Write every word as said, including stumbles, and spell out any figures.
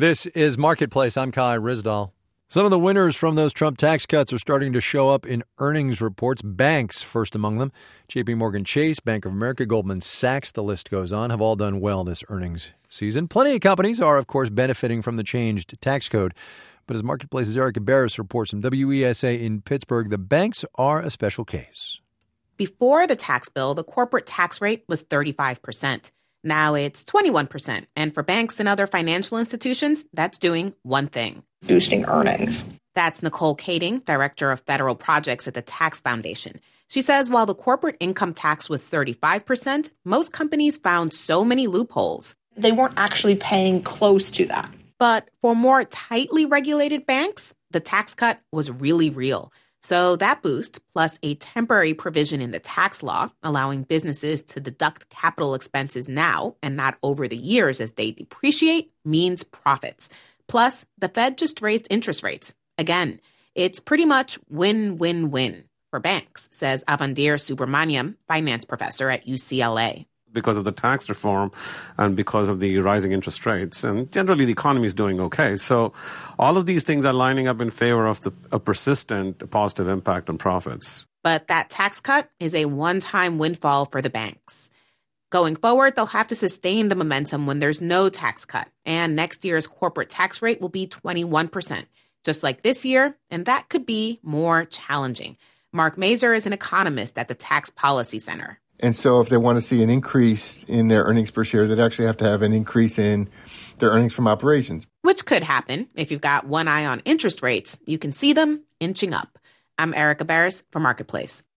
This is Marketplace. I'm Kai Ryssdal. Some of the winners from those Trump tax cuts are starting to show up in earnings reports. Banks, first among them. J P Morgan Chase, Bank of America, Goldman Sachs, the list goes on, have all done well this earnings season. Plenty of companies are, of course, benefiting from the changed tax code. But as Marketplace's Erica Barris reports from W E S A in Pittsburgh, the banks are a special case. Before the tax bill, the corporate tax rate was thirty-five percent. Now it's twenty-one percent. And for banks and other financial institutions, that's doing one thing. Boosting earnings. That's Nicole Kading, Director of Federal Projects at the Tax Foundation. She says while the corporate income tax was thirty-five percent, most companies found so many loopholes. They weren't actually paying close to that. But for more tightly regulated banks, the tax cut was really real. So that boost, plus a temporary provision in the tax law allowing businesses to deduct capital expenses now and not over the years as they depreciate, means profits. Plus, the Fed just raised interest rates. Again, it's pretty much win-win-win for banks, says Avandir Subramaniam, finance professor at U C L A. Because of the tax reform and because of the rising interest rates. And generally, the economy is doing okay. So all of these things are lining up in favor of the, a persistent positive impact on profits. But that tax cut is a one-time windfall for the banks. Going forward, they'll have to sustain the momentum when there's no tax cut. And next year's corporate tax rate will be twenty-one percent, just like this year. And that could be more challenging. Mark Mazur is an economist at the Tax Policy Center. And so if they want to see an increase in their earnings per share, they'd actually have to have an increase in their earnings from operations. Which could happen. If you've got one eye on interest rates, you can see them inching up. I'm Erica Barris for Marketplace.